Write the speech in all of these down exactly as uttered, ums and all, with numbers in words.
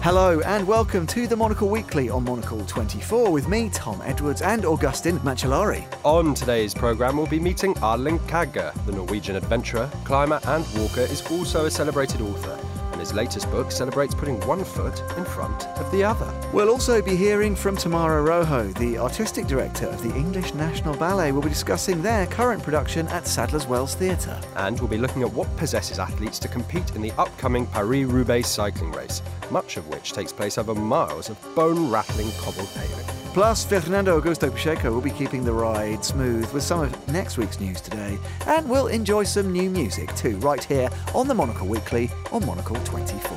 Hello and welcome to the Monocle Weekly on Monocle twenty-four with me, Tom Edwards, and Augustin Macellari. On today's programme, we'll be meeting Erling Kagge. The Norwegian adventurer, climber and walker is also a celebrated author, and his latest book celebrates putting one foot in front of the other. We'll also be hearing from Tamara Rojo, the artistic director of the English National Ballet. We'll be discussing their current production at Sadler's Wells Theatre. And we'll be looking at what possesses athletes to compete in the upcoming Paris-Roubaix cycling race, much of which takes place over miles of bone-rattling cobbled paving. Plus, Fernando Augusto Pacheco will be keeping the ride smooth with some of next week's news today. And we'll enjoy some new music too, right here on the Monocle Weekly on Monocle twenty-four.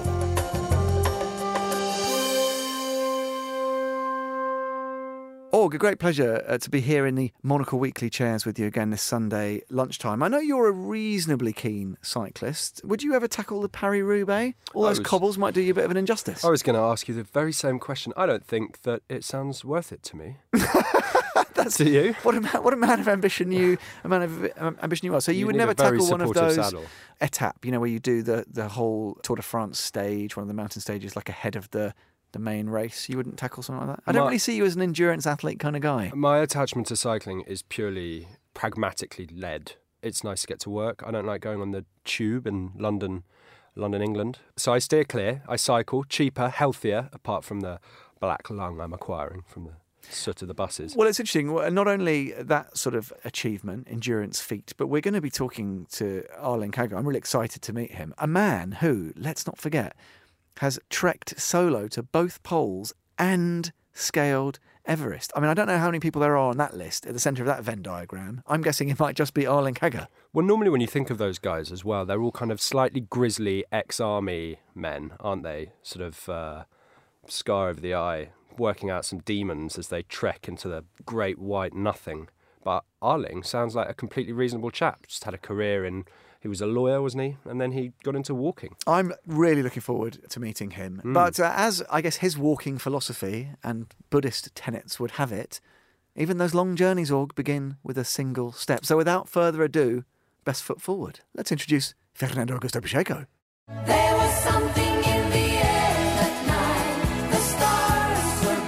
Org, a great pleasure uh, to be here in the Monocle Weekly chairs with you again this Sunday lunchtime. I know you're a reasonably keen cyclist. Would you ever tackle the Paris-Roubaix? All those was, cobbles might do you a bit of an injustice. I was going to ask you the very same question. I don't think that it sounds worth it to me. That's, Do you? What a, man, what a man of ambition you, a man of um, ambition you are. So you, You would need never a very tackle one of those supportive saddle. étapes, you know, where you do the, the whole Tour de France stage, one of the mountain stages, like ahead of the, the main race. You wouldn't tackle something like that? I don't My- really see you as an endurance athlete kind of guy. My attachment to cycling is purely pragmatically led. It's nice to get to work. I don't like going on the tube in London, London, England. So I steer clear. I cycle, cheaper, healthier, apart from the black lung I'm acquiring from the soot of the buses. Well, it's interesting. Not only that sort of achievement, endurance feat, but we're going to be talking to Erling Kagge. I'm really excited to meet him. A man who, let's not forget, has trekked solo to both poles and scaled Everest. I mean, I don't know how many people there are on that list at the centre of that Venn diagram. I'm guessing it might just be Erling Kagge. Well, normally when you think of those guys as well, they're all kind of slightly grisly ex-army men, aren't they? Sort of uh, scar over the eye, working out some demons as they trek into the great white nothing. But Erling sounds like a completely reasonable chap. Just had a career in... He was a lawyer, wasn't he? And then he got into walking. I'm really looking forward to meeting him. Mm. But uh, as I guess his walking philosophy and Buddhist tenets would have it, even those long journeys, Org, begin with a single step. So without further ado, best foot forward. Let's introduce Fernando Augusto Pacheco. There was something in the air that night. The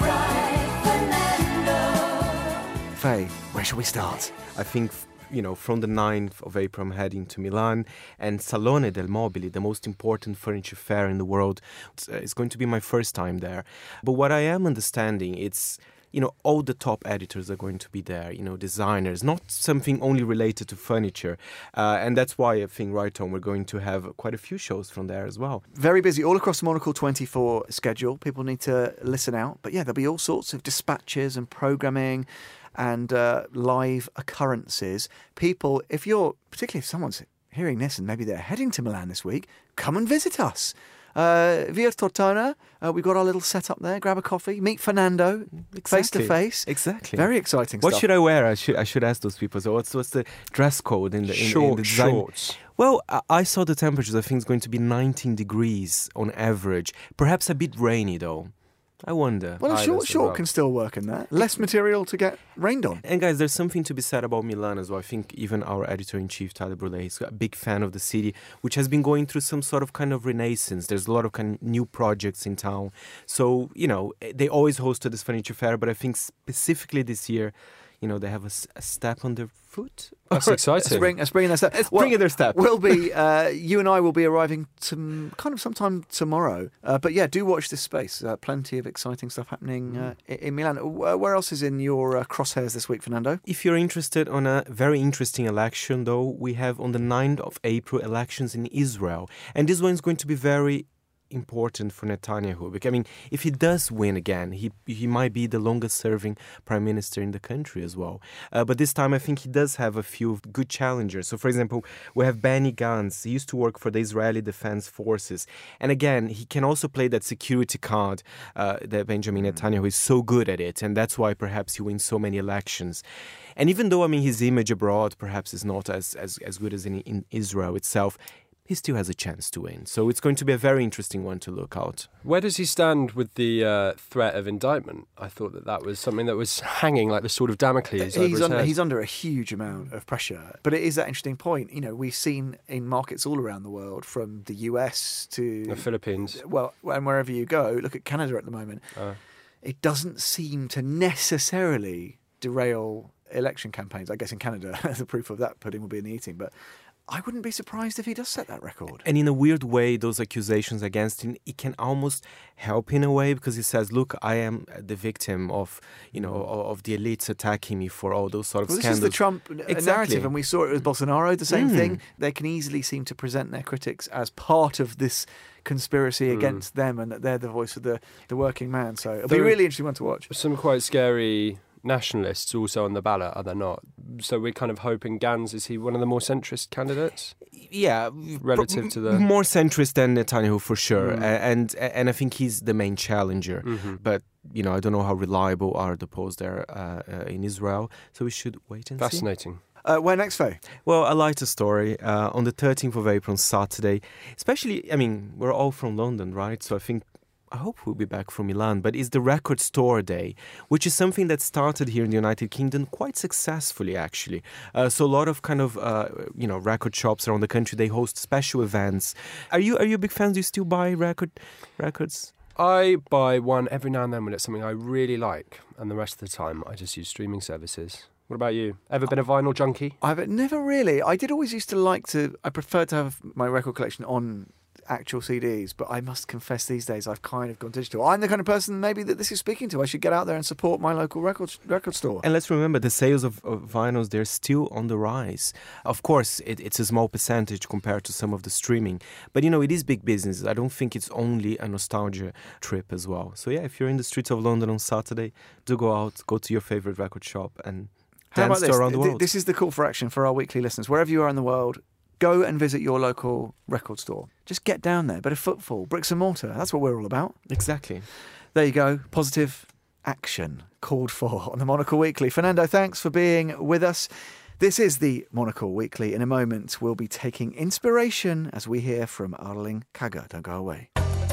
stars were bright. Fernando. Faye, where shall we start? I think, you know, from the ninth of April, I'm heading to Milan, and Salone del Mobili, the most important furniture fair in the world, it's, uh, it's going to be my first time there. But what I am understanding, it's, you know, all the top editors are going to be there, you know, designers, not something only related to furniture. Uh, and that's why I think, right on, we're going to have quite a few shows from there as well. Very busy all across the Monocle twenty-four schedule. People need to listen out. But yeah, there'll be all sorts of dispatches and programming and uh, live occurrences. People, if you're, particularly if someone's hearing this and maybe they're heading to Milan this week, come and visit us. Uh, Via Tortona, uh, we've got our little setup there. Grab a coffee, meet Fernando face to face. Exactly. Very exciting What stuff. should I wear? I should I should ask those people. So what's what's the dress code in the in, Short in the design? shorts. Well, I, I saw the temperatures. I think it's going to be nineteen degrees on average. Perhaps a bit rainy though. I wonder. Well, a Aye, short that's short right. can still work in that. Less material to get rained on. And guys, there's something to be said about Milan as well. I think even our editor-in-chief, Tyler Brulé, is a big fan of the city, which has been going through some sort of kind of renaissance. There's a lot of kind of new projects in town. So, you know, they always hosted this furniture fair, but I think specifically this year, you know, they have a, s- a step on their foot. That's A exciting. spring, a spring in their step. It's bringing their step. We'll be, uh, you and I will be arriving to kind of sometime tomorrow. Uh, but yeah, do watch this space. Uh, plenty of exciting stuff happening uh, i- in Milan. Uh, Where else is in your uh, crosshairs this week, Fernando? If you're interested on a very interesting election, though, we have on the ninth of April elections in Israel. And this one is going to be very important for Netanyahu. Because, I mean, if he does win again, he he might be the longest-serving prime minister in the country as well. Uh, but this time, I think he does have a few good challengers. So, for example, we have Benny Gantz. He used to work for the Israeli Defense Forces. And again, he can also play that security card uh, that Benjamin Netanyahu is so good at it. And that's why perhaps he wins so many elections. And even though, I mean, his image abroad perhaps is not as, as, as good as in, in Israel itself, he still has a chance to win. So it's going to be a very interesting one to look out. Where does he stand with the uh, threat of indictment? I thought that that was something that was hanging like the sword of Damocles over He's his under, head. he's under a huge amount of pressure. But it is that interesting point. You know, we've seen in markets all around the world, from the U S to The Philippines. well, and wherever you go, look at Canada at the moment. Uh, It doesn't seem to necessarily derail election campaigns. I guess in Canada, the proof of that pudding will be in the eating. But I wouldn't be surprised if he does set that record. And in a weird way, those accusations against him, it can almost help in a way, because he says, look, I am the victim of, you know, of the elites attacking me for all those sort of Well, this scandals. is the Trump n- Exactly. narrative, and we saw it with Bolsonaro, the same Mm. thing. They can easily seem to present their critics as part of this conspiracy against them, and that they're the voice of the, the working man. So it'll be a There- really interesting one to watch. some quite scary nationalists also on the ballot, are there not? So we're kind of hoping Gans, is he one of the more centrist candidates? Yeah, Relative pro- to the- more centrist than Netanyahu for sure, Mm. A- and and I think he's the main challenger. Mm-hmm. But you know, I don't know how reliable are the polls there uh, uh, in Israel, so we should wait and see. Fascinating. Uh, where next, Faye? Well, a lighter story uh, on the thirteenth of April, on Saturday. Especially, I mean, we're all from London, right? So I think. I hope we'll be back from Milan, but it's the Record Store Day, which is something that started here in the United Kingdom quite successfully, actually. Uh, so a lot of kind of, uh, you know, record shops around the country, they host special events. Are you are you a big fan? Do you still buy record records? I buy one every now and then when it's something I really like, and the rest of the time I just use streaming services. What about you? Ever been a vinyl junkie? I've never really. I did always used to like to. I prefer to have my record collection on actual C Ds, but I must confess these days I've kind of gone digital. I'm the kind of person maybe that this is speaking to. I should get out there and support my local record record store. And let's remember, the sales of, of vinyls, they're still on the rise. Of course, it, it's a small percentage compared to some of the streaming. But, you know, it is big business. I don't think it's only a nostalgia trip as well. So, yeah, if you're in the streets of London on Saturday, do go out, go to your favorite record shop and How about dance this? around the Th- world. This is the call for action for our weekly listeners. Wherever you are in the world, go and visit your local record store. Just get down there. Bit of footfall, bricks and mortar. That's what we're all about. Exactly. There you go. Positive action called for on the Monocle Weekly. Fernando, thanks for being with us. This is the Monocle Weekly. In a moment, we'll be taking inspiration as we hear from Arling Kagge. Don't go away.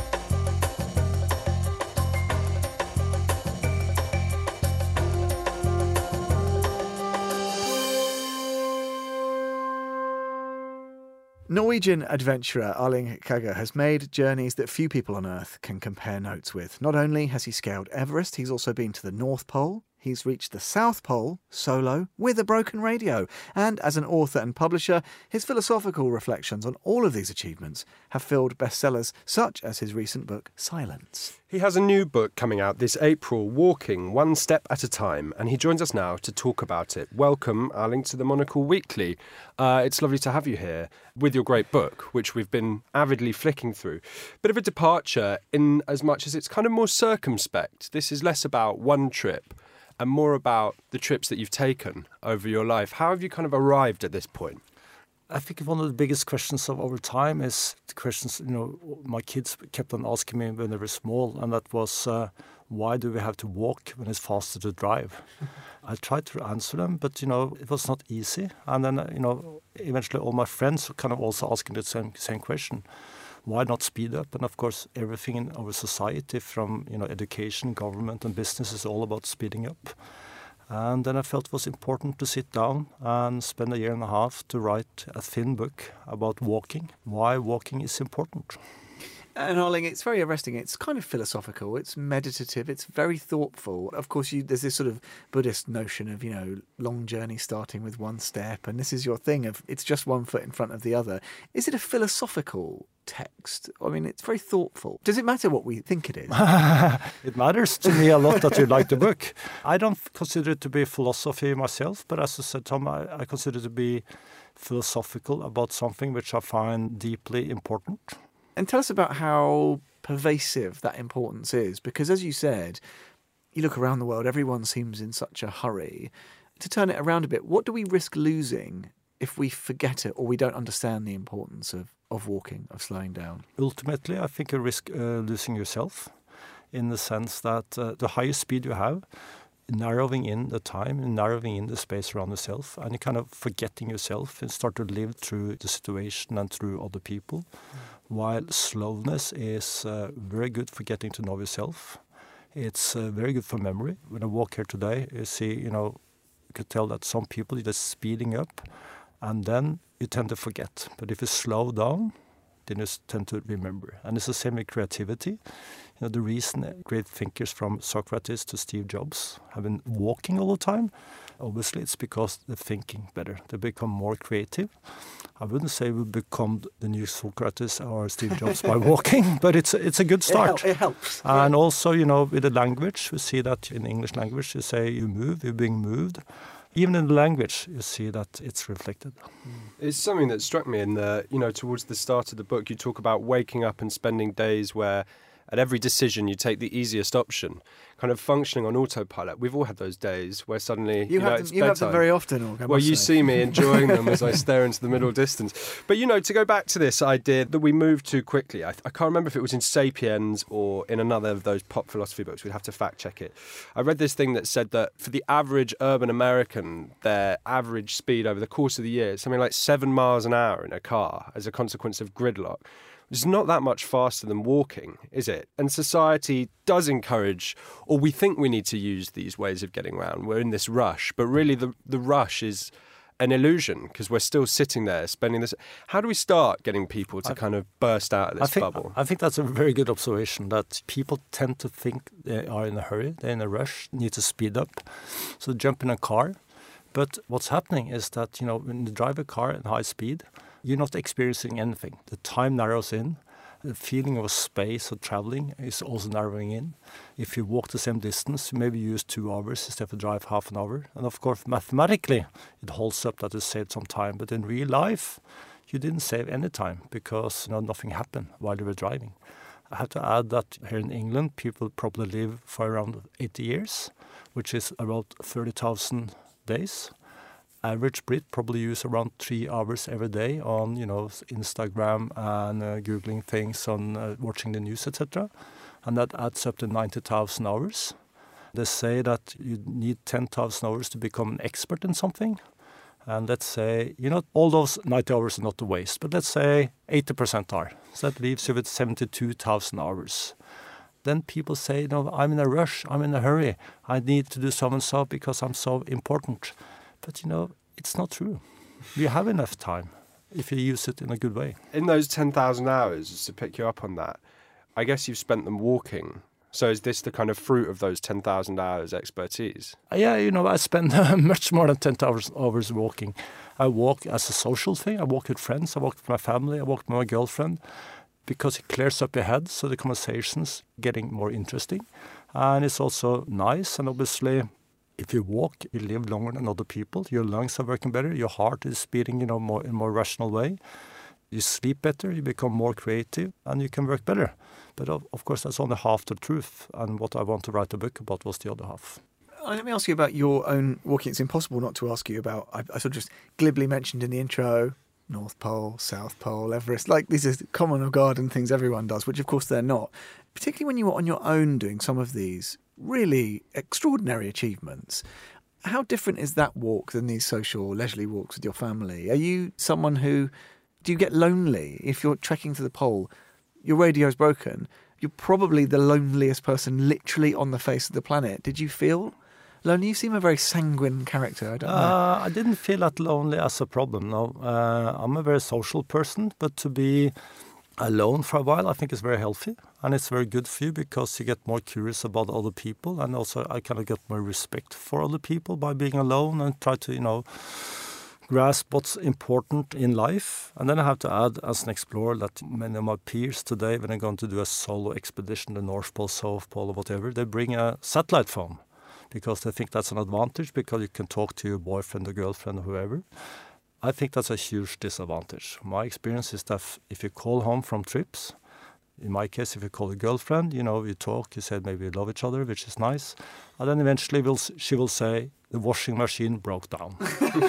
Norwegian adventurer Arling Kagge has made journeys that few people on Earth can compare notes with. Not only has he scaled Everest, he's also been to the North Pole. He's reached the South Pole solo with a broken radio. And as an author and publisher, his philosophical reflections on all of these achievements have filled bestsellers such as his recent book, Silence. He has a new book coming out this April, Walking One Step at a Time, and he joins us now to talk about it. Welcome, Arling, to the Monocle Weekly. Uh, it's lovely to have you here with your great book, which we've been avidly flicking through. Bit of a departure in as much as it's kind of more circumspect. This is less about one trip and more about the trips that you've taken over your life. How have you kind of arrived at this point? I think one of the biggest questions of our time is the questions, you know, my kids kept on asking me when they were small, and that was, uh, why do we have to walk when it's faster to drive? I tried to answer them, but, you know, it was not easy. And then, uh, you know, eventually all my friends were kind of also asking the same, same question. Why not speed up? And of course, everything in our society, from, you know, education, government and business, is all about speeding up. And then I felt it was important to sit down and spend a year and a half to write a thin book about walking, why walking is important. And Arling, it's very arresting. It's kind of philosophical. It's meditative. It's very thoughtful. Of course, you, there's this sort of Buddhist notion of, you know, long journey starting with one step. And this is your thing of it's just one foot in front of the other. Is it a philosophical text? I mean, it's very thoughtful. Does it matter what we think it is? It matters to me a lot that you like the book. I don't consider it to be philosophy myself, but as I said, Tom, I, I consider it to be philosophical about something which I find deeply important. And tell us about how pervasive that importance is, because as you said, you look around the world, everyone seems in such a hurry. To turn it around a bit, what do we risk losing if we forget it or we don't understand the importance of, of walking, of slowing down? Ultimately, I think you risk uh, losing yourself, in the sense that uh, the higher speed you have, narrowing in the time and narrowing in the space around yourself, and you're kind of forgetting yourself and start to live through the situation and through other people. Mm. While slowness is uh, very good for getting to know yourself. It's uh, very good for memory. When I walk here today, you see, you know, you could tell that some people are just speeding up, and then you tend to forget. But if you slow down, then you tend to remember. And it's the same with creativity. You know, the reason great thinkers from Socrates to Steve Jobs have been walking all the time, obviously it's because they're thinking better. They become more creative. I wouldn't say we become the new Socrates or Steve Jobs by walking, but it's it's a good start. It, hel- it helps. And yeah. Also, you know, with the language, we see that in English language, you say you move, you're being moved. Even in the language, you see that it's reflected. It's something that struck me in the, you know, towards the start of the book, you talk about waking up and spending days where at every decision you take the easiest option, kind of functioning on autopilot. We've all had those days where suddenly, you, you, know, have, it's them, you have them very often. Or I well, you say. see me enjoying them as I stare into the middle distance. But, you know, to go back to this idea that we move too quickly, I, I can't remember if it was in Sapiens or in another of those pop philosophy books. We'd have to fact check it. I read this thing that said that for the average urban American, their average speed over the course of the year is something like seven miles an hour in a car as a consequence of gridlock. It's not that much faster than walking, is it? And society does encourage, or we think we need to use these ways of getting around. We're in this rush, but really the, the rush is an illusion because we're still sitting there spending this. How do we start getting people to I, kind of burst out of this I think, bubble? I think that's a very good observation, that people tend to think they are in a hurry, they're in a rush, need to speed up. So jump in a car. But what's happening is that, you know, when you drive a car at high speed, you're not experiencing anything. The time narrows in. The feeling of space of traveling is also narrowing in. If you walk the same distance, you maybe use two hours instead of drive half an hour. And of course, mathematically, it holds up that you saved some time. But in real life, you didn't save any time because, you know, nothing happened while you were driving. I have to add that here in England, people probably live for around eighty years, which is about thirty thousand days. Average Brit probably use around three hours every day on, you know, Instagram and uh, Googling things, on uh, watching the news, et cetera. And that adds up to ninety thousand hours. They say that you need ten thousand hours to become an expert in something. And let's say, you know, all those ninety hours are not a waste, but let's say eighty percent are. So that leaves you with seventy-two thousand hours. Then people say, you know, I'm in a rush, I'm in a hurry, I need to do so and so because I'm so important. But, you know, it's not true. You have enough time if you use it in a good way. In those ten thousand hours, just to pick you up on that, I guess you've spent them walking. So is this the kind of fruit of those ten thousand hours expertise? Yeah, you know, I spend uh, much more than ten thousand hours walking. I walk as a social thing. I walk with friends. I walk with my family. I walk with my girlfriend because it clears up your head, so the conversation's getting more interesting. And it's also nice, and obviously, if you walk, you live longer than other people. Your lungs are working better. Your heart is beating, you know, more in a more rational way. You sleep better. You become more creative, and you can work better. But of, of course, that's only half the truth. And what I want to write a book about was the other half. Let me ask you about your own walking. It's impossible not to ask you about. I, I sort of just glibly mentioned in the intro, North Pole, South Pole, Everest. Like these are common or garden things everyone does, which of course they're not. Particularly when you were on your own doing some of these really extraordinary achievements. How different is that walk than these social leisurely walks with your family? Are you someone who, do you get lonely if you're trekking to the pole, your radio's broken, you're probably the loneliest person literally on the face of the planet. Did you feel lonely? You seem a very sanguine character. I don't know. Uh, I didn't feel that lonely as a problem, no. Uh, I'm a very social person, but to be alone for a while, I think is very healthy, and it's very good for you because you get more curious about other people, and also I kind of get more respect for other people by being alone and try to, you know, grasp what's important in life. And then I have to add, as an explorer, that many of my peers today, when they're going to do a solo expedition, the North Pole, South Pole, or whatever, they bring a satellite phone because they think that's an advantage because you can talk to your boyfriend or girlfriend or whoever. I think that's a huge disadvantage. My experience is that if you call home from trips, in my case, if you call a girlfriend, you know, you talk, you said maybe you love each other, which is nice. And then eventually we'll, she will say, the washing machine broke down.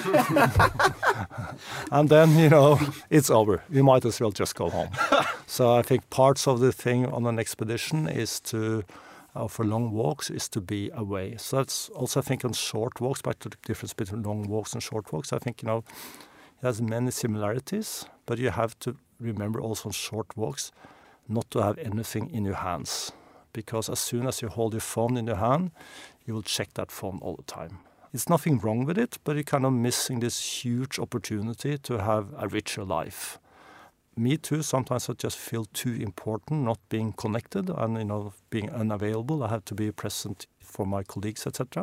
And then, you know, it's over. You might as well just go home. So I think parts of the thing on an expedition is to uh, for long walks is to be away. So that's also, I think, on short walks, back to the difference between long walks and short walks, I think, you know, it has many similarities, but you have to remember also on short walks not to have anything in your hands. Because as soon as you hold your phone in your hand, you will check that phone all the time. It's nothing wrong with it, but you're kind of missing this huge opportunity to have a richer life. Me too, sometimes I just feel too important not being connected and, you know, being unavailable. I have to be present for my colleagues, et cetera.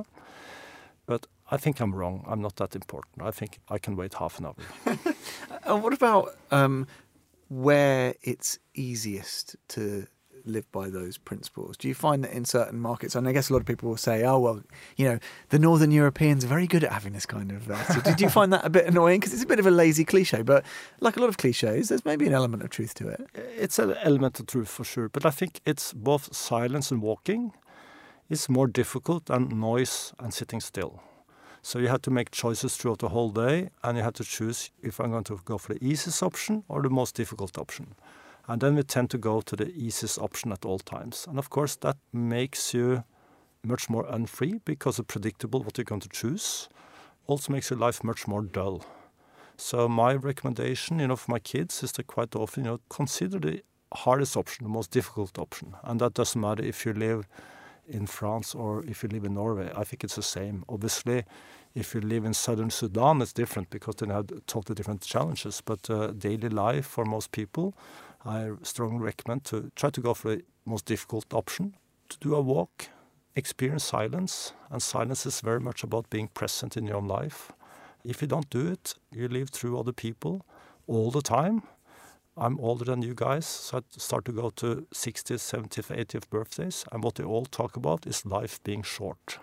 But I think I'm wrong. I'm not that important. I think I can wait half an hour. And what about um, where it's easiest to live by those principles? Do you find that in certain markets, and I guess a lot of people will say, oh, well, you know, the Northern Europeans are very good at having this kind of... Uh, so did you find that a bit annoying? Because it's a bit of a lazy cliche, but like a lot of cliches, there's maybe an element of truth to it. It's an element of truth for sure, but I think it's both silence and walking. It's more difficult than noise and sitting still. So you have to make choices throughout the whole day, and you have to choose if I'm going to go for the easiest option or the most difficult option. And then we tend to go to the easiest option at all times. And of course, that makes you much more unfree because it's predictable what you're going to choose. Also makes your life much more dull. So my recommendation, you know, for my kids is to quite often, you know, consider the hardest option, the most difficult option. And that doesn't matter if you live in France or if you live in Norway. I think it's the same. Obviously, if you live in southern Sudan, it's different because they have totally different challenges. But uh, daily life for most people, I strongly recommend to try to go for the most difficult option, to do a walk, experience silence, and silence is very much about being present in your own life. If you don't do it, you live through other people all the time. I'm older than you guys, so I start to go to sixtieth, seventieth, eightieth birthdays, and what they all talk about is life being short.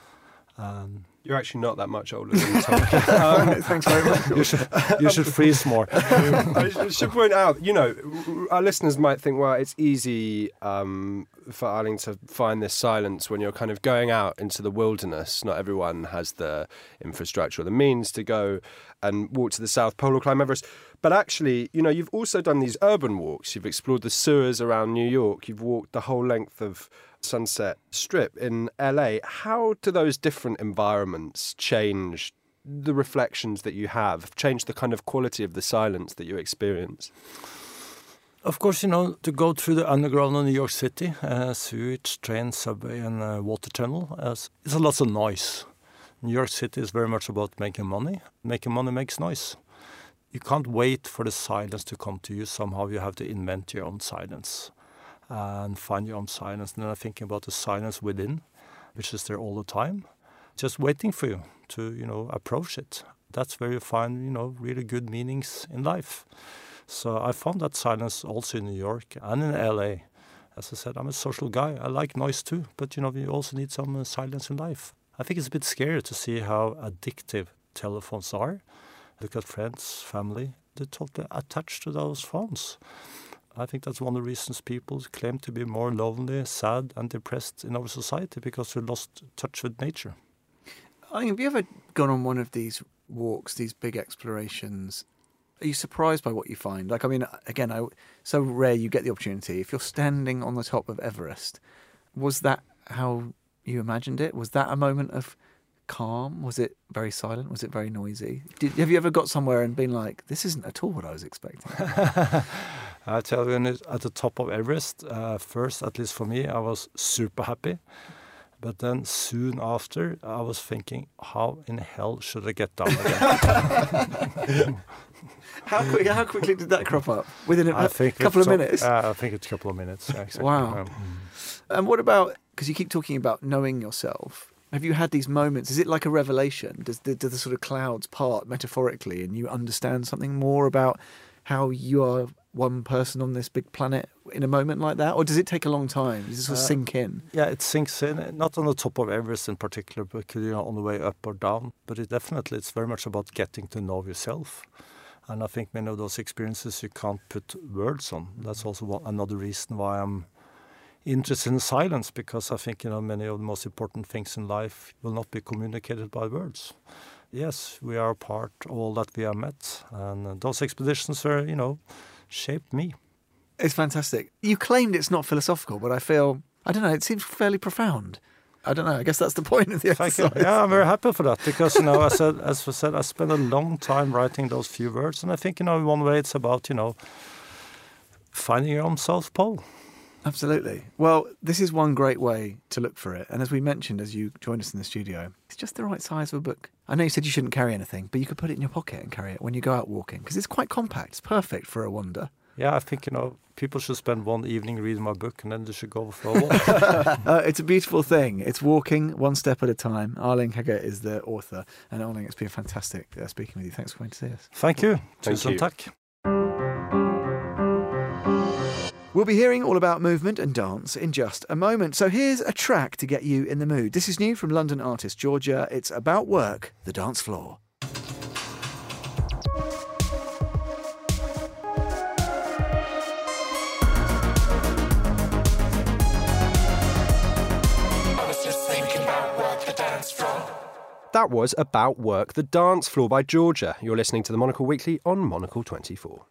Um, You're actually not that much older than Tom. um, Thanks very much. you should you should freeze more. I should point out, you know, our listeners might think, well, it's easy um, for Erling to find this silence when you're kind of going out into the wilderness. Not everyone has the infrastructure or the means to go and walk to the South Pole or climb Everest. But actually, you know, you've also done these urban walks. You've explored the sewers around New York. You've walked the whole length of Sunset Strip in L A. How do those different environments change the reflections that you have, change the kind of quality of the silence that you experience? Of course, you know, to go through the underground of New York City, uh, sewage, train, subway, and uh, water tunnel, uh, it's a lot of noise. New York City is very much about making money. Making money makes noise. You can't wait for the silence to come to you. Somehow you have to invent your own silence and find your own silence. And then I'm thinking about the silence within, which is there all the time, just waiting for you to, you know, approach it. That's where you find, you know, really good meanings in life. So I found that silence also in New York and in L A. As I said, I'm a social guy. I like noise too, but, you know, you also need some uh, silence in life. I think it's a bit scary to see how addictive telephones are. Look at friends, family, they're totally attached to those phones. I think that's one of the reasons people claim to be more lonely, sad, and depressed in our society, because we lost touch with nature. I mean, have you ever gone on one of these walks, these big explorations? Are you surprised by what you find? Like, I mean, again, I, so rare you get the opportunity. If you're standing on the top of Everest, was that how you imagined it? Was that a moment of calm? Was it very silent? Was it very noisy? Did, have you ever got somewhere and been like, this isn't at all what I was expecting? I tell you, at the top of Everest, uh, first, at least for me, I was super happy. But then soon after, I was thinking, how in hell should I get down again? how, quick, how quickly did that crop up? Within a, I think a couple of top, minutes? Uh, I think it's a couple of minutes. Yeah, exactly. Wow. Um, And what about, because you keep talking about knowing yourself, have you had these moments? Is it like a revelation? Does the, do the sort of clouds part metaphorically and you understand something more about how you are one person on this big planet in a moment like that? Or does it take a long time? Does it sort of Uh, sink in? Yeah, it sinks in, not on the top of Everest in particular, but, you know, on the way up or down. But it definitely, it's very much about getting to know yourself. And I think many of those experiences you can't put words on. That's also one, another reason why I'm interested in silence, because I think, you know, many of the most important things in life will not be communicated by words. Yes, we are a part of all that we have met. And uh, those expeditions were, you know, shaped me. It's fantastic. You claimed it's not philosophical, but I feel I don't know, it seems fairly profound. I don't know, I guess that's the point of the Thank you. exercise. Yeah, I'm very happy for that because, you know, as I, as I said, I spent a long time writing those few words. And I think, you know, in one way it's about, you know, finding your own South Pole. Absolutely. Well, this is one great way to look for it. And as we mentioned, as you joined us in the studio, it's just the right size of a book. I know you said you shouldn't carry anything, but you could put it in your pocket and carry it when you go out walking because it's quite compact. It's perfect for a wander. Yeah, I think, you know, people should spend one evening reading my book and then they should go for a walk. uh, it's a beautiful thing. It's walking one step at a time. Arling Hegge is the author. And Arling, it's been fantastic uh, speaking with you. Thanks for coming to see us. Thank you. Thank Tusen you. tack. We'll be hearing all about movement and dance in just a moment. So here's a track to get you in the mood. This is new from London artist Georgia. It's About Work, The Dance Floor. That was About Work, The Dance Floor by Georgia. You're listening to the Monocle Weekly on Monocle twenty-four.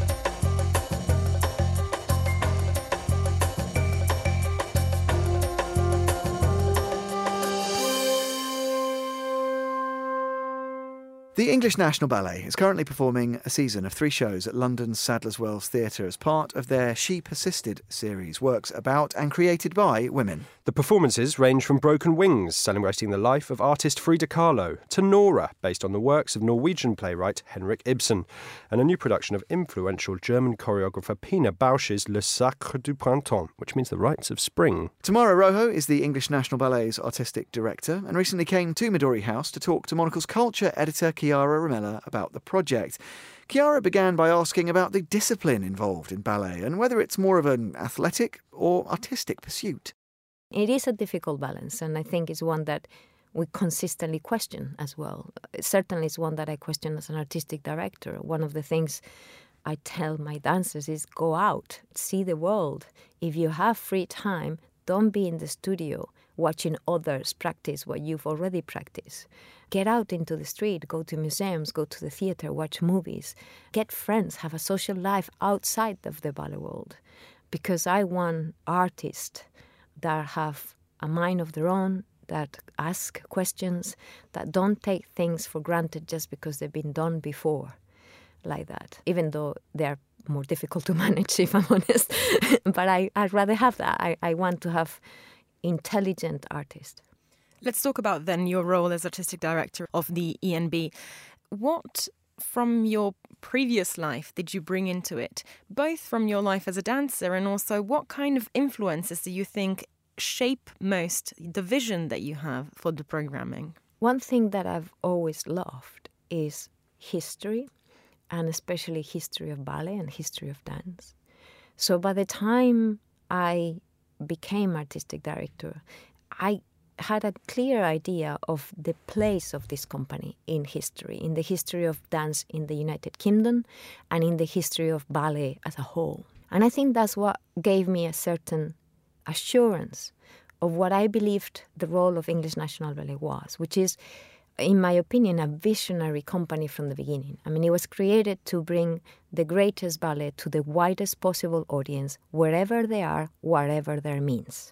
The English National Ballet is currently performing a season of three shows at London's Sadler's Wells Theatre as part of their She Persisted series, works about and created by women. The performances range from Broken Wings, celebrating the life of artist Frida Kahlo, to Nora, based on the works of Norwegian playwright Henrik Ibsen, and a new production of influential German choreographer Pina Bausch's Le Sacre du Printemps, which means the rites of spring. Tamara Rojo is the English National Ballet's artistic director and recently came to Midori House to talk to Monocle's culture editor Chiara Ramella about the project. Chiara began by asking about the discipline involved in ballet and whether it's more of an athletic or artistic pursuit. It is a difficult balance, and I think it's one that we consistently question as well. It certainly is one that I question as an artistic director. One of the things I tell my dancers is go out, see the world. If you have free time, don't be in the studio watching others practice what you've already practiced. Get out into the street, go to museums, go to the theater, watch movies, get friends, have a social life outside of the ballet world. Because I want artists that have a mind of their own, that ask questions, that don't take things for granted just because they've been done before, like that, even though they're more difficult to manage, if I'm honest. But I, I'd rather have that. I, I want to have intelligent artists. Let's talk about then your role as artistic director of the E N B. What from your previous life did you bring into it, both from your life as a dancer and also what kind of influences do you think shape most the vision that you have for the programming? One thing that I've always loved is history, and especially history of ballet and history of dance. So by the time I became artistic director, I had a clear idea of the place of this company in history, in the history of dance in the United Kingdom and in the history of ballet as a whole. And I think that's what gave me a certain assurance of what I believed the role of English National Ballet was, which is, in my opinion, a visionary company from the beginning. I mean, it was created to bring the greatest ballet to the widest possible audience, wherever they are, whatever their means.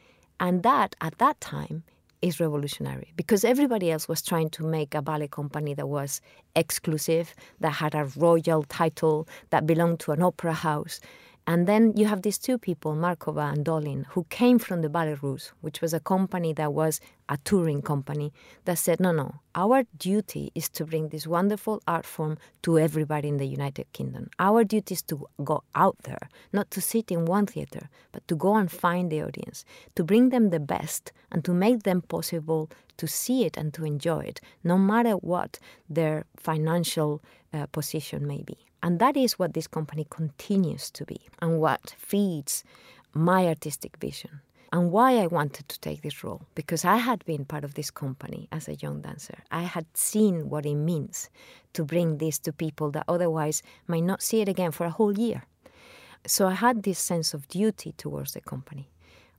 And that, at that time, is revolutionary because everybody else was trying to make a ballet company that was exclusive, that had a royal title, that belonged to an opera house. And then you have these two people, Markova and Dolin, who came from the Ballet Russe, which was a company that was a touring company, that said, no, no, our duty is to bring this wonderful art form to everybody in the United Kingdom. Our duty is to go out there, not to sit in one theater, but to go and find the audience, to bring them the best and to make them possible to see it and to enjoy it, no matter what their financial uh, position may be. And that is what this company continues to be and what feeds my artistic vision and why I wanted to take this role. Because I had been part of this company as a young dancer. I had seen what it means to bring this to people that otherwise might not see it again for a whole year. So I had this sense of duty towards the company.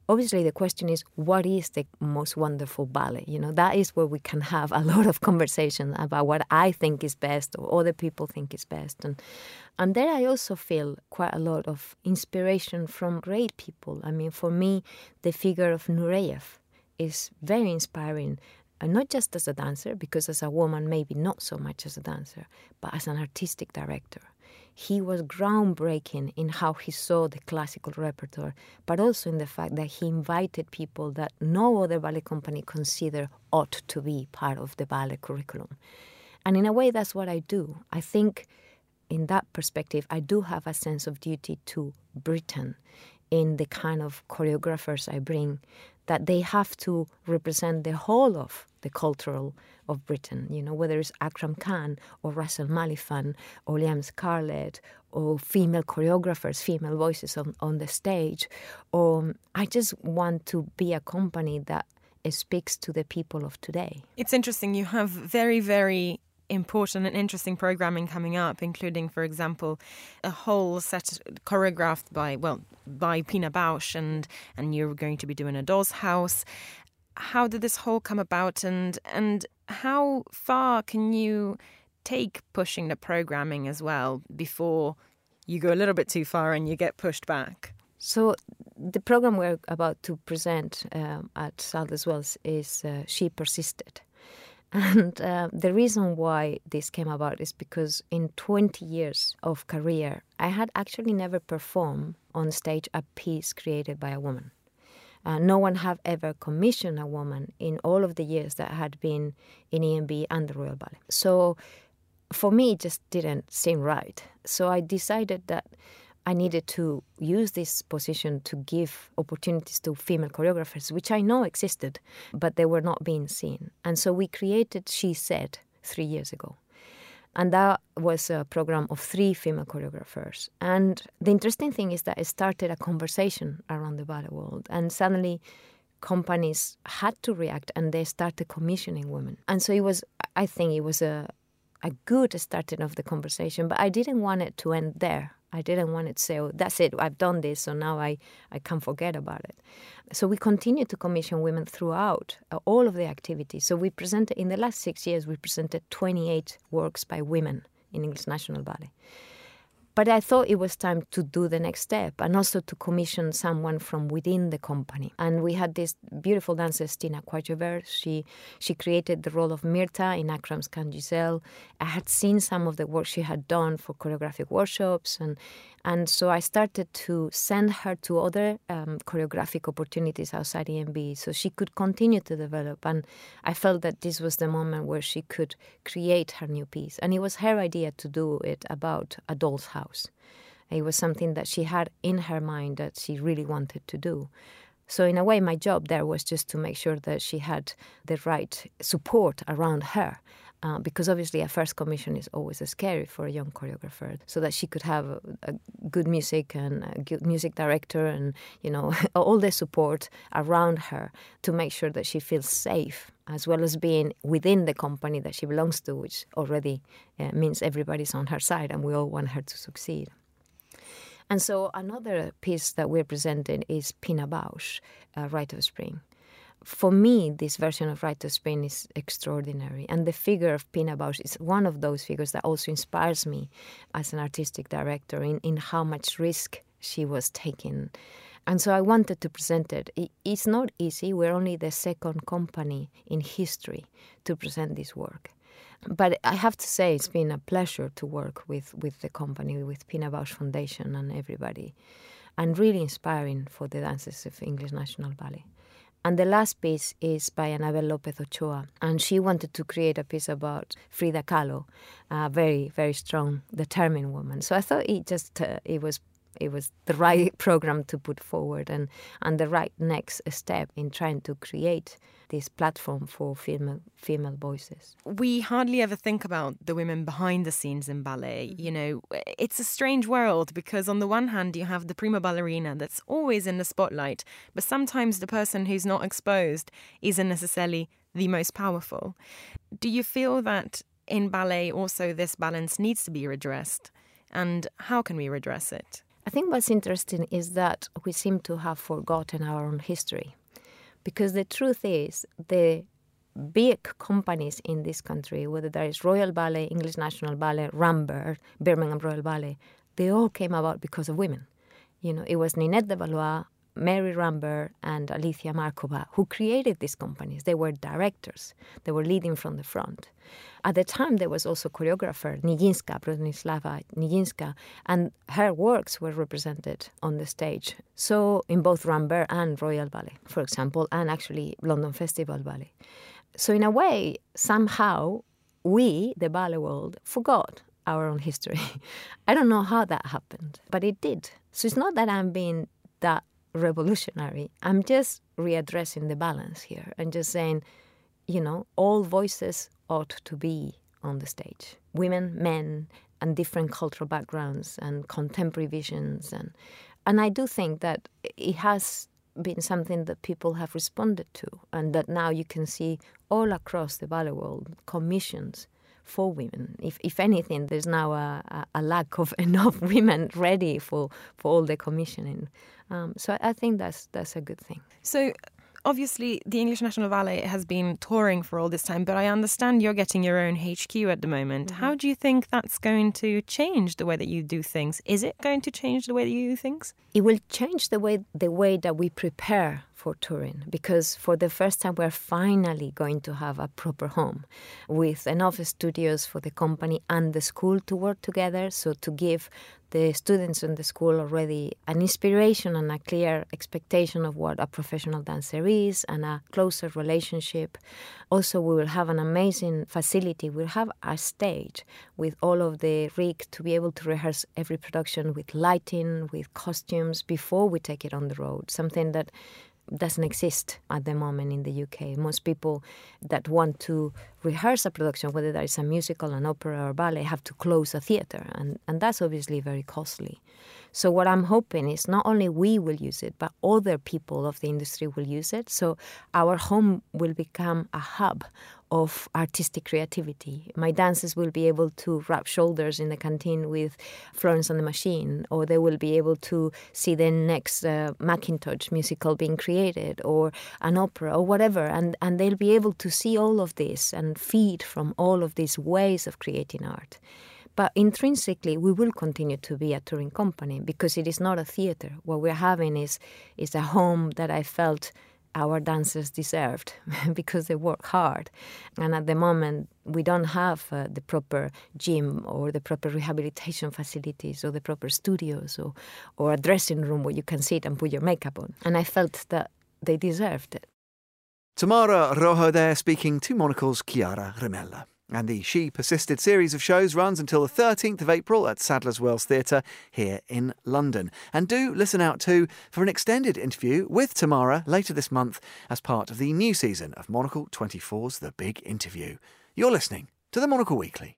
obviously the question is, what is the most wonderful ballet? You know, that is where we can have a lot of conversation about what I think is best or other people think is best. And and there I also feel quite a lot of inspiration from great people. I mean, for me, the figure of Nureyev is very inspiring, and not just as a dancer, because as a woman, maybe not so much as a dancer, but as an artistic director. He was groundbreaking in how he saw the classical repertoire, but also in the fact that he invited people that no other ballet company consider ought to be part of the ballet curriculum. And in a way, that's what I do. I think in that perspective, I do have a sense of duty to Britain in the kind of choreographers I bring, that they have to represent the whole of the cultural of Britain, you know, whether it's Akram Khan or Russell Malifan or Liam Scarlett or female choreographers, female voices on, on the stage. Or I just want to be a company that speaks to the people of today. It's interesting. You have very, very important and interesting programming coming up, including, for example, a whole set choreographed by, well, by Pina Bausch, and and you're going to be doing a Doll's House. How did this whole come about, and and how far can you take pushing the programming as well before you go a little bit too far and you get pushed back? So the program we're about to present um, at Saldes Wells is uh, She Persisted. And uh, the reason why this came about is because in twenty years of career, I had actually never performed on stage a piece created by a woman. Uh, no one have ever commissioned a woman in all of the years that I had been in E N B and the Royal Ballet. So for me, it just didn't seem right. So I decided that I needed to use this position to give opportunities to female choreographers, which I know existed, but they were not being seen. And so we created She Said three years ago. And that was a program of three female choreographers. And the interesting thing is that it started a conversation around the ballet world. And suddenly companies had to react, and they started commissioning women. And so it was, I think it was a, a good starting of the conversation, but I didn't want it to end there. I didn't want it to say, oh, that's it, I've done this, so now I, I can't forget about it. So we continued to commission women throughout uh, all of the activities. So we presented, in the last six years, we presented twenty-eight works by women in English National Ballet. But I thought it was time to do the next step and also to commission someone from within the company. And we had this beautiful dancer, Stina Quajover. She she created the role of Mirta in Akram's Can Giselle. I had seen some of the work she had done for choreographic workshops. And, and so I started to send her to other um, choreographic opportunities outside E N B so she could continue to develop. And I felt that this was the moment where she could create her new piece. And it was her idea to do it about a doll's house. It was something that she had in her mind that she really wanted to do. So in a way, my job there was just to make sure that she had the right support around her. Uh, because obviously a first commission is always scary for a young choreographer, so that she could have a, a good music and a good music director and, you know, all the support around her to make sure that she feels safe, as well as being within the company that she belongs to, which already uh, means everybody's on her side and we all want her to succeed. And so another piece that we're presenting is Pina Bausch, uh, Rite of Spring. For me, this version of Rite of Spring is extraordinary. And the figure of Pina Bausch is one of those figures that also inspires me as an artistic director in, in how much risk she was taking. And so I wanted to present it. it. It's not easy. We're only the second company in history to present this work. But I have to say it's been a pleasure to work with, with the company, with Pina Bausch Foundation and everybody. And really inspiring for the dancers of English National Ballet. And the last piece is by Anabel López Ochoa. And she wanted to create a piece about Frida Kahlo, a very, very strong, determined woman. So I thought it just, uh, it was it was the right program to put forward and, and the right next step in trying to create this platform for female, female voices. We hardly ever think about the women behind the scenes in ballet. You know, it's a strange world because on the one hand you have the prima ballerina that's always in the spotlight, but sometimes the person who's not exposed isn't necessarily the most powerful. Do you feel that in ballet also this balance needs to be redressed? And how can we redress it? I think what's interesting is that we seem to have forgotten our own history. Because the truth is, the big companies in this country, whether that is Royal Ballet, English National Ballet, Rambert, Birmingham Royal Ballet, they all came about because of women. You know, it was Ninette de Valois, Mary Rambert, and Alicia Markova who created these companies. They were directors. They were leading from the front. At the time, there was also choreographer Nijinská, Bronislava Nijinská, and her works were represented on the stage. So in both Rambert and Royal Ballet, for example, and actually London Festival Ballet. So in a way, somehow, we, the ballet world, forgot our own history. I don't know how that happened, but it did. So it's not that I'm being that revolutionary. I'm just readdressing the balance here and just saying, you know, all voices ought to be on the stage. Women, men, and different cultural backgrounds and contemporary visions. And, and I do think that it has been something that people have responded to, and that now you can see all across the ballet world commissions for women. If if anything, there's now a, a, a lack of enough women ready for, for all the commissioning. Um, so I, I think that's that's a good thing. So obviously the English National Ballet has been touring for all this time, but I understand you're getting your own H Q at the moment. Mm-hmm. How do you think that's going to change the way that you do things? Is it going to change the way that you do things? It will change the way the way that we prepare for touring, because for the first time we're finally going to have a proper home with enough studios for the company and the school to work together, so to give the students in the school already an inspiration and a clear expectation of what a professional dancer is and a closer relationship. Also, we will have an amazing facility. We'll have a stage with all of the rig to be able to rehearse every production with lighting, with costumes before we take it on the road, something that doesn't exist at the moment in the U K. Most people that want to rehearse a production, whether that is a musical, an opera or ballet, have to close a theatre, and, and that's obviously very costly. So what I'm hoping is not only we will use it, but other people of the industry will use it. So our home will become a hub of artistic creativity. My dancers will be able to rub shoulders in the canteen with Florence and the Machine, or they will be able to see the next uh, Macintosh musical being created, or an opera, or whatever. And, and they'll be able to see all of this and feed from all of these ways of creating art. But intrinsically, we will continue to be a touring company because it is not a theatre. What we're having is, is a home that I felt our dancers deserved because they work hard. And at the moment, we don't have uh, the proper gym or the proper rehabilitation facilities or the proper studios or, or a dressing room where you can sit and put your makeup on. And I felt that they deserved it. Tamara Rojo there, speaking to Monocle's Chiara Rimella. And the She Persisted series of shows runs until the thirteenth of April at Sadler's Wells Theatre here in London. And do listen out too for an extended interview with Tamara later this month as part of the new season of Monocle twenty-four's The Big Interview. You're listening to the Monocle Weekly.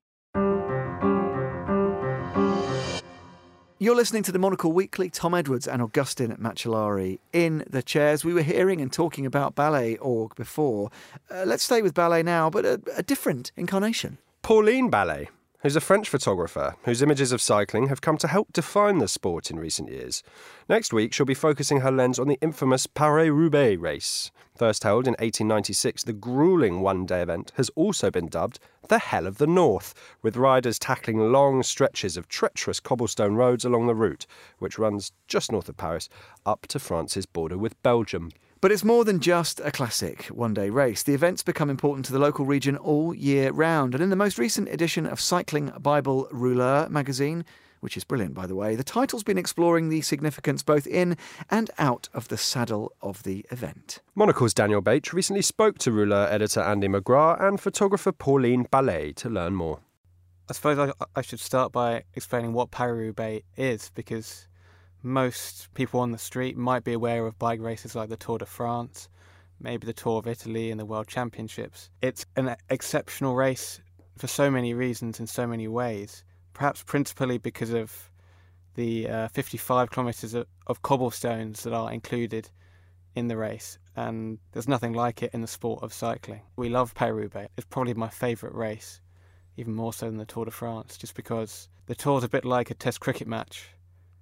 You're listening to the Monocle Weekly. Tom Edwards and Augustine Macellari in the chairs. We were hearing and talking about Ballet Org before. Uh, let's stay with ballet now, but a, a different incarnation. Pauline Ballet, who's a French photographer whose images of cycling have come to help define the sport in recent years. Next week, she'll be focusing her lens on the infamous Paris-Roubaix race. First held in eighteen ninety-six, the gruelling one-day event has also been dubbed the Hell of the North, with riders tackling long stretches of treacherous cobblestone roads along the route, which runs just north of Paris, up to France's border with Belgium. But it's more than just a classic one-day race. The events become important to the local region all year round. And in the most recent edition of Cycling Bible Rouleur magazine, which is brilliant, by the way, the title's been exploring the significance both in and out of the saddle of the event. Monocle's Daniel Bache recently spoke to Rouleur editor Andy McGrath and photographer Pauline Ballet to learn more. I suppose I, I should start by explaining what Paris-Roubaix is, because most people on the street might be aware of bike races like the Tour de France, maybe the Tour of Italy and the World Championships. It's an exceptional race for so many reasons in so many ways, perhaps principally because of the uh, fifty-five kilometres of, of cobblestones that are included in the race, and there's nothing like it in the sport of cycling. We love Paris-Roubaix. It's probably my favourite race, even more so than the Tour de France, just because the Tour's a bit like a test cricket match.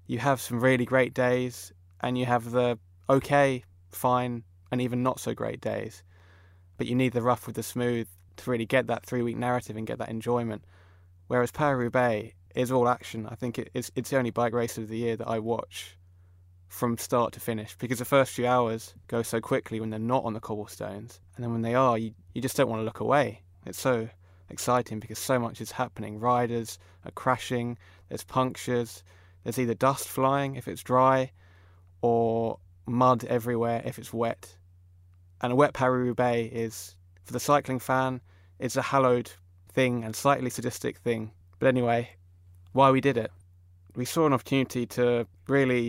You have some really great days, and you have the okay, fine, and even not so great days. But you need the rough with the smooth to really get that three-week narrative and get that enjoyment. Whereas Paris-Roubaix is all action. I think it, it's, it's the only bike race of the year that I watch from start to finish, because the first few hours go so quickly when they're not on the cobblestones, and then when they are, you, you just don't want to look away. It's so exciting because so much is happening. Riders are crashing, there's punctures, there's either dust flying if it's dry, or mud everywhere if it's wet. And a wet Paris-Roubaix is, for the cycling fan, it's a hallowed thing and slightly sadistic thing. But anyway, why we did it. We saw an opportunity to really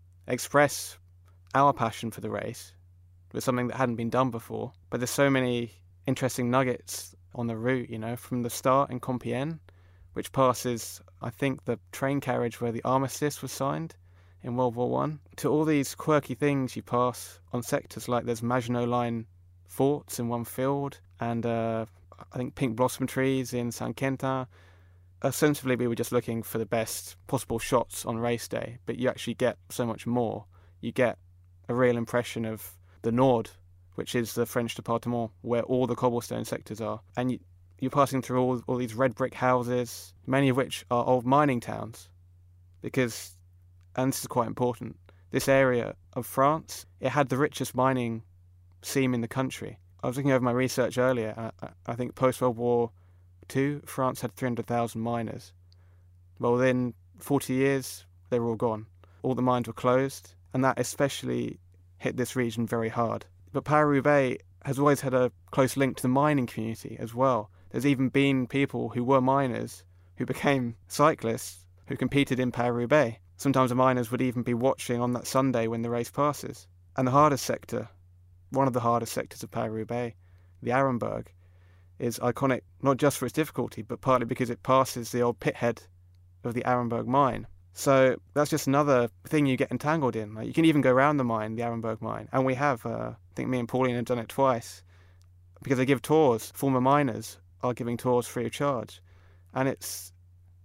express our passion for the race with something that hadn't been done before. But there's so many interesting nuggets on the route, you know, from the start in Compiègne, which passes, I think, the train carriage where the armistice was signed in World War One, to all these quirky things you pass on sectors, like there's Maginot Line forts in one field, and uh, I think pink blossom trees in Saint-Quentin. Ostensibly, we were just looking for the best possible shots on race day, but you actually get so much more. You get a real impression of the Nord, which is the French department where all the cobblestone sectors are. And you, you're passing through all, all these red brick houses, many of which are old mining towns. Because, and this is quite important, this area of France, it had the richest mining seam in the country. I was looking over my research earlier, and I, I think post-World War Two, France had three hundred thousand miners. Well, within forty years, they were all gone. All the mines were closed, and that especially hit this region very hard. But Paris-Roubaix has always had a close link to the mining community as well. There's even been people who were miners who became cyclists who competed in Paris-Roubaix. Sometimes the miners would even be watching on that Sunday when the race passes. And the hardest sector, one of the hardest sectors of Paris-Roubaix, the Arenberg, is iconic not just for its difficulty, but partly because it passes the old pit head of the Arenberg mine. So that's just another thing you get entangled in. Like, you can even go around the mine, the Arenberg mine, and we have, uh, I think me and Pauline have done it twice, because they give tours. Former miners are giving tours free of charge. And it's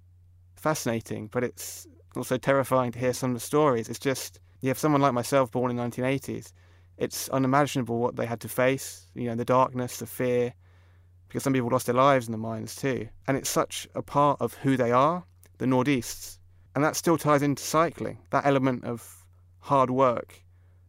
fascinating, but it's also terrifying to hear some of the stories. It's just, you have someone like myself born in the nineteen eighties, it's unimaginable what they had to face, you know, the darkness, the fear, because some people lost their lives in the mines too. And it's such a part of who they are, the Nordistes. And that still ties into cycling, that element of hard work,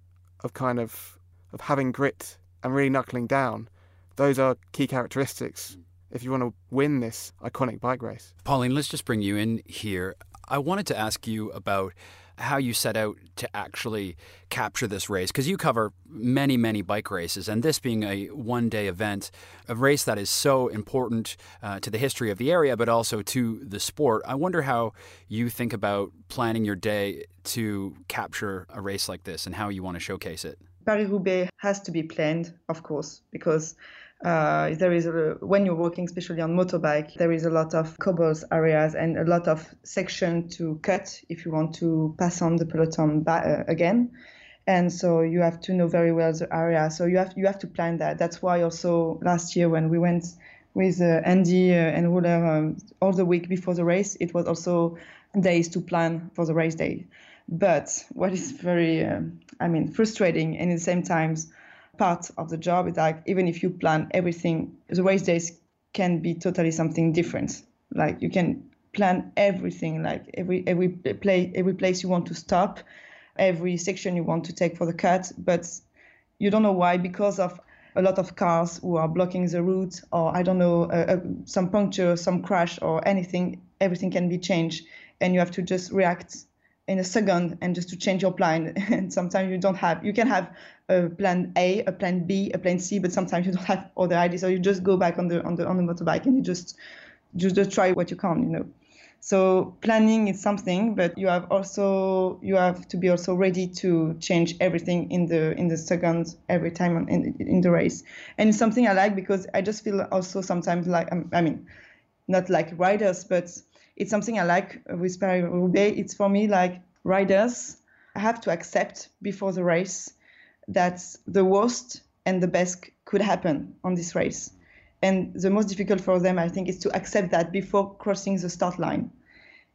of kind of, of having grit and really knuckling down. Those are key characteristics if you want to win this iconic bike race. Pauline, let's just bring you in here. I wanted to ask you about how you set out to actually capture this race, because you cover many, many bike races, and this being a one-day event, a race that is so important uh, to the history of the area, but also to the sport. I wonder how you think about planning your day to capture a race like this and how you want to showcase it. Paris-Roubaix has to be planned, of course, because Uh, there is a, when you're walking, especially on motorbike, there is a lot of cobbles areas and a lot of section to cut if you want to pass on the peloton ba- uh, again. And so you have to know very well the area. So you have you have to plan that. That's why also last year when we went with uh, Andy uh, and Ruler um, all the week before the race, it was also days to plan for the race day. But what is very, um, I mean, frustrating and at the same time part of the job is like, even if you plan everything, the race days can be totally something different. Like you can plan everything, like every every place every place you want to stop, every section you want to take for the cut, but you don't know why, because of a lot of cars who are blocking the route, or I don't know, uh, uh, some puncture, some crash or anything, everything can be changed, and you have to just react in a second and just to change your plan. And sometimes you don't have, you can have a plan A, a plan B, a plan C, but sometimes you don't have other ideas. So you just go back on the on the on the motorbike and you just just, just try what you can, you know. So planning is something, but you have also you have to be also ready to change everything in the in the second every time in in the race. And it's something I like because I just feel also sometimes like um, I mean, not like riders, but it's something I like with Paris-Roubaix. It's for me like riders have to accept before the race that the worst and the best could happen on this race. And the most difficult for them, I think, is to accept that before crossing the start line.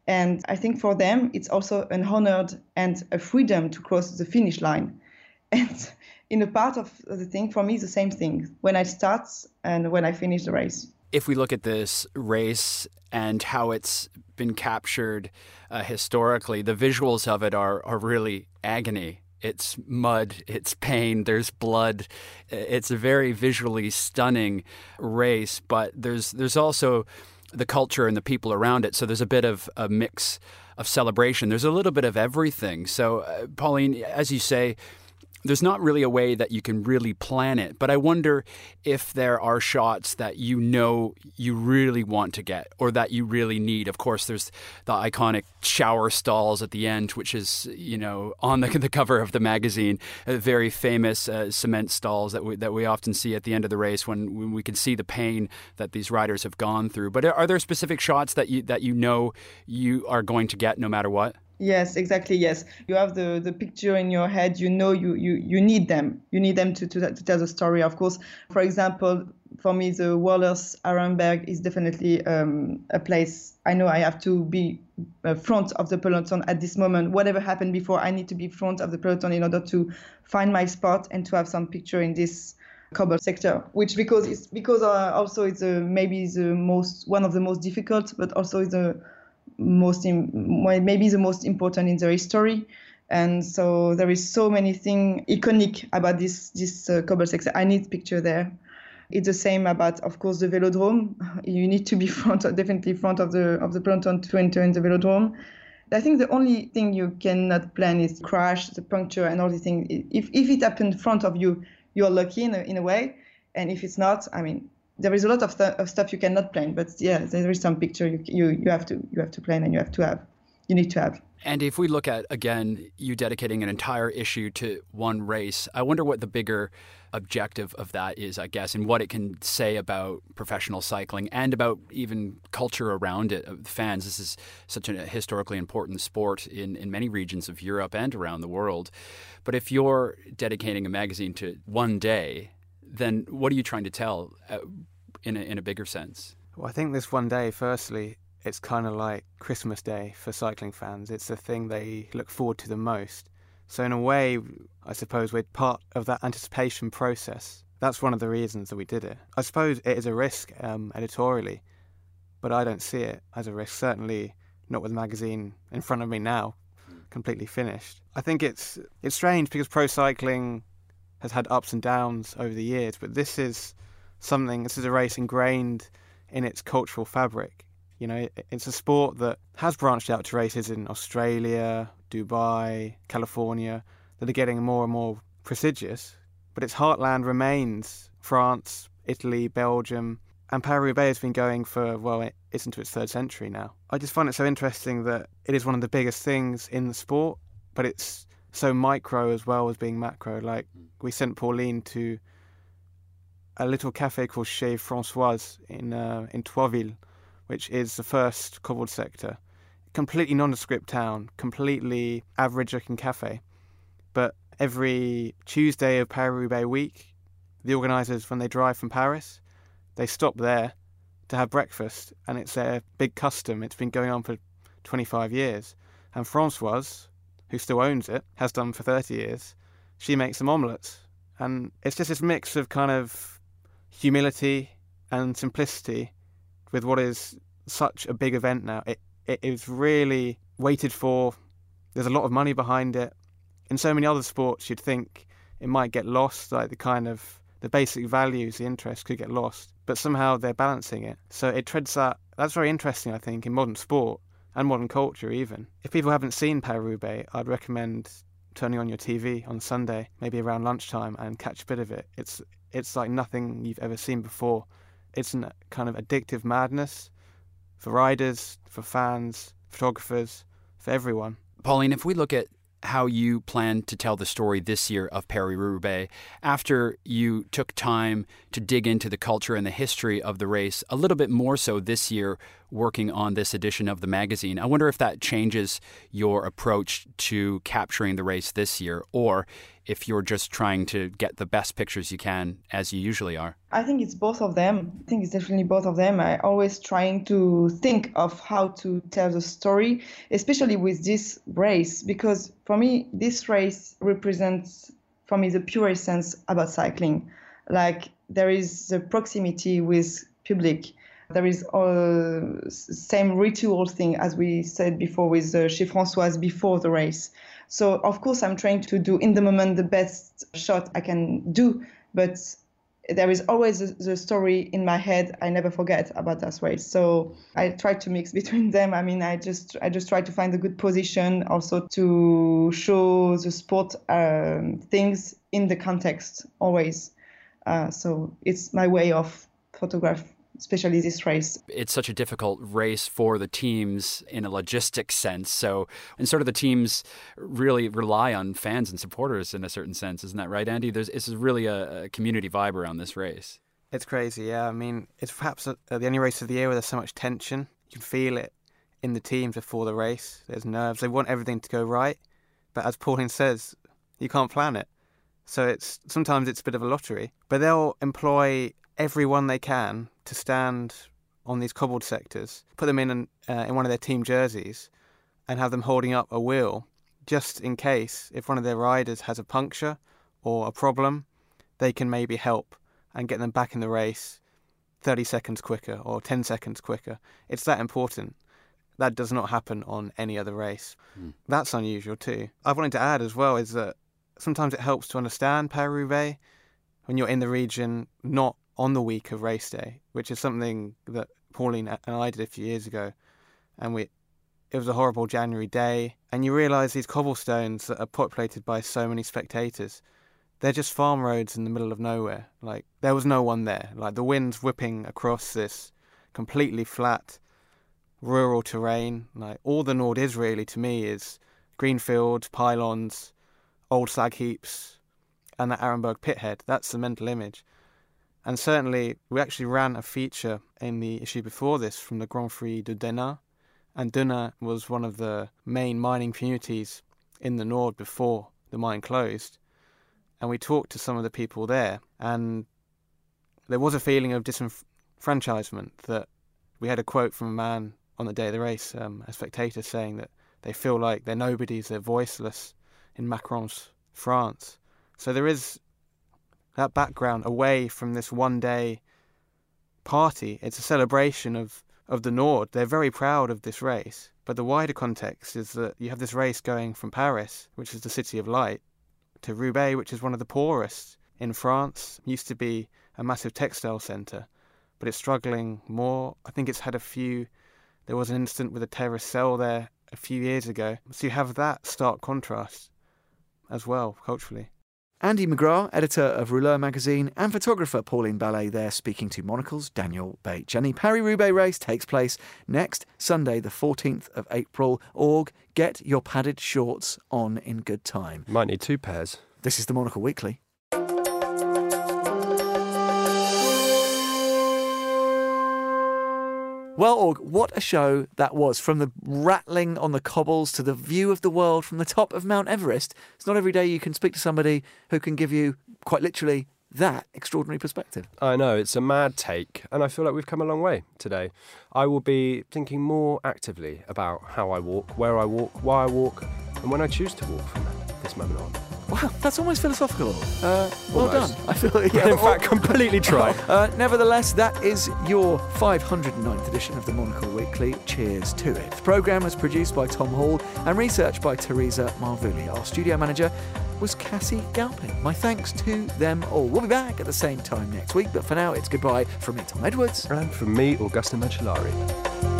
And I think for them, it's also an honor and a freedom to cross the finish line. And in a part of the thing, for me, it's the same thing when I start and when I finish the race. If we look at this race and how it's been captured uh, historically, the visuals of it are, are really agony. It's mud, it's pain, there's blood. It's a very visually stunning race, but there's there's also the culture and the people around it. So there's a bit of a mix of celebration. There's a little bit of everything. So, uh, Pauline, as you say, there's not really a way that you can really plan it, but I wonder if there are shots that you know you really want to get or that you really need. Of course, there's the iconic shower stalls at the end, which is, you know, on the, the cover of the magazine, uh, very famous uh, cement stalls that we, that we often see at the end of the race when, when we can see the pain that these riders have gone through. But are there specific shots that you that you know you are going to get no matter what? Yes, exactly. Yes, you have the, the picture in your head. You know, you you, you need them. You need them to, to to tell the story. Of course, for example, for me, the Wallers Arenberg is definitely um, a place. I know I have to be uh, front of the peloton at this moment. Whatever happened before, I need to be front of the peloton in order to find my spot and to have some picture in this cobble sector. Which because it's because uh, also it's uh, maybe the most one of the most difficult, but also is the most in, maybe the most important in the history. And so there is so many things iconic about this this uh, cobble sector. I need picture there. It's the same about, of course, the velodrome. You need to be front, definitely front of the of the peloton to enter in the velodrome. I think the only thing you cannot plan is crash, the puncture, and all the things. If if it happened in front of you, you're lucky in a, in a way. And if it's not, I mean, there is a lot of, th- of stuff you cannot plan, but yeah, there is some picture you, you you have to you have to plan and you have to have, you need to have. And if we look at, again, you dedicating an entire issue to one race, I wonder what the bigger objective of that is, I guess, and what it can say about professional cycling and about even culture around it, of fans. This is such a historically important sport in, in many regions of Europe and around the world. But if you're dedicating a magazine to one day, then what are you trying to tell uh, in a, in a bigger sense? Well, I think this one day, firstly, it's kind of like Christmas Day for cycling fans. It's the thing they look forward to the most. So in a way, I suppose we're part of that anticipation process. That's one of the reasons that we did it. I suppose it is a risk um, editorially, but I don't see it as a risk, certainly not with the magazine in front of me now, completely finished. I think it's it's strange because pro cycling has had ups and downs over the years, but this is something, this is a race ingrained in its cultural fabric. You know, it's a sport that has branched out to races in Australia, Dubai, California, that are getting more and more prestigious. But its heartland remains France, Italy, Belgium, and Paris-Roubaix has been going for, well, it's into its third century now. I just find it so interesting that it is one of the biggest things in the sport, but it's so micro as well as being macro. Like, we sent Pauline to a little cafe called Chez Françoise in uh, in Troisville, which is the first cobbled sector. Completely nondescript town, completely average-looking cafe. But every Tuesday of Paris-Roubaix week, the organisers, when they drive from Paris, they stop there to have breakfast, and it's a big custom. It's been going on for twenty-five years. And Françoise, who still owns it, has done for thirty years, she makes some omelettes. And it's just this mix of kind of humility and simplicity with what is such a big event now. It it is really waited for. There's a lot of money behind it. In so many other sports, you'd think it might get lost, like the kind of the basic values, the interest could get lost. But somehow they're balancing it. So it treads that. That's very interesting, I think, in modern sport and modern culture even. If people haven't seen Paris-Roubaix, I'd recommend turning on your T V on Sunday, maybe around lunchtime, and catch a bit of it. It's it's like nothing you've ever seen before. It's a kind of addictive madness for riders, for fans, photographers, for everyone. Pauline, if we look at how you plan to tell the story this year of Paris-Roubaix, after you took time to dig into the culture and the history of the race, a little bit more so this year working on this edition of the magazine. I wonder if that changes your approach to capturing the race this year, or if you're just trying to get the best pictures you can, as you usually are. I think it's both of them. I think it's definitely both of them. I always trying to think of how to tell the story, especially with this race, because for me, this race represents, for me, the pure essence about cycling. Like, there is the proximity with public. There is all same ritual thing as we said before with uh, chez Françoise before the race. So of course I'm trying to do in the moment the best shot I can do, but there is always the, the story in my head I never forget about that race. So I try to mix between them. I mean, I just I just try to find a good position, also to show the sport um, things in the context always. Uh, so it's my way of photograph, especially this race. It's such a difficult race for the teams in a logistics sense. So, and sort of the teams really rely on fans and supporters in a certain sense. Isn't that right, Andy? There's it's really a, a community vibe around this race. It's crazy, yeah. I mean, it's perhaps uh, the only race of the year where there's so much tension. You can feel it in the teams before the race. There's nerves. They want everything to go right. But as Pauline says, you can't plan it. So it's sometimes it's a bit of a lottery. But they'll employ everyone they can to stand on these cobbled sectors, put them in an, uh, in one of their team jerseys and have them holding up a wheel just in case if one of their riders has a puncture or a problem, they can maybe help and get them back in the race thirty seconds quicker or ten seconds quicker. It's that important. That does not happen on any other race. Mm. That's unusual too. I wanted to add as well is that sometimes it helps to understand Paris-Roubaix when you're in the region, not on the week of race day, which is something that Pauline and I did a few years ago. And we, it was a horrible January day. And you realise these cobblestones that are populated by so many spectators, they're just farm roads in the middle of nowhere. Like, there was no one there. Like, the wind's whipping across this completely flat, rural terrain. Like, all the Nord is really, to me, is green fields, pylons, old slag heaps, and that Arenberg pithead. That's the mental image. And certainly, we actually ran a feature in the issue before this from the Grand Prix de Denain. And Denain was one of the main mining communities in the Nord before the mine closed. And we talked to some of the people there. And there was a feeling of disenfranchisement, that we had a quote from a man on the day of the race, um, a spectator, saying that they feel like they're nobodies, they're voiceless in Macron's France. So there is that background away from this one-day party. It's a celebration of, of the Nord. They're very proud of this race. But the wider context is that you have this race going from Paris, which is the city of light, to Roubaix, which is one of the poorest in France. It used to be a massive textile centre, but it's struggling more. I think it's had a few... There was an incident with a terrorist cell there a few years ago. So you have that stark contrast as well, culturally. Andy McGrath, editor of Rouleur magazine, and photographer Pauline Ballet there speaking to Monocle's Daniel Bache. And the Paris-Roubaix race takes place next Sunday, the fourteenth of April. Org, get your padded shorts on in good time. Might need two pairs. This is the Monocle Weekly. Well, Org, what a show that was. From the rattling on the cobbles to the view of the world from the top of Mount Everest. It's not every day you can speak to somebody who can give you, quite literally, that extraordinary perspective. I know, it's a mad take, and I feel like we've come a long way today. I will be thinking more actively about how I walk, where I walk, why I walk, and when I choose to walk from this moment on. Wow, that's almost philosophical. Uh, well Almost. done. I feel, yeah, In fact, completely try. Uh, nevertheless, that is your five hundred ninth edition of the Monocle Weekly. Cheers to it. The programme was produced by Tom Hall and researched by Teresa Marvuli. Our studio manager was Cassie Galpin. My thanks to them all. We'll be back at the same time next week, but for now, it's goodbye from me, Tom Edwards. And from me, Augusta Macellari.